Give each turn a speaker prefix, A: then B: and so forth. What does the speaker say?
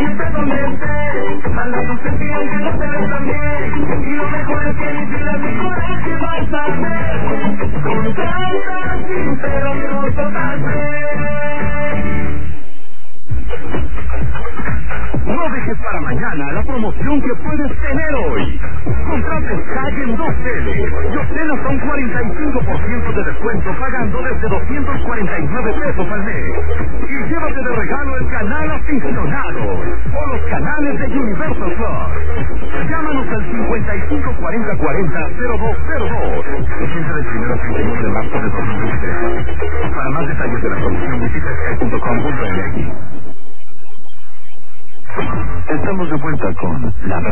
A: estés donde estés, manda tu selfie aunque no te ves tan bien. Y lo mejor es que ni siquiera mi coraje vas a ver. Contrata sincero y no totalmente.
B: No dejes para mañana la promoción que puedes tener hoy. Contrata Sky en 2L y obtén hasta un 45% de descuento pagando desde 249 pesos al mes. Y llévate de regalo el canal aficionado o los canales de Universal Plus. Llámanos al 554040-0202. Vigencia del 1 al 31 de marzo de 2023. Para más detalles de la promoción visita sky.com.mx. Estamos de vuelta con la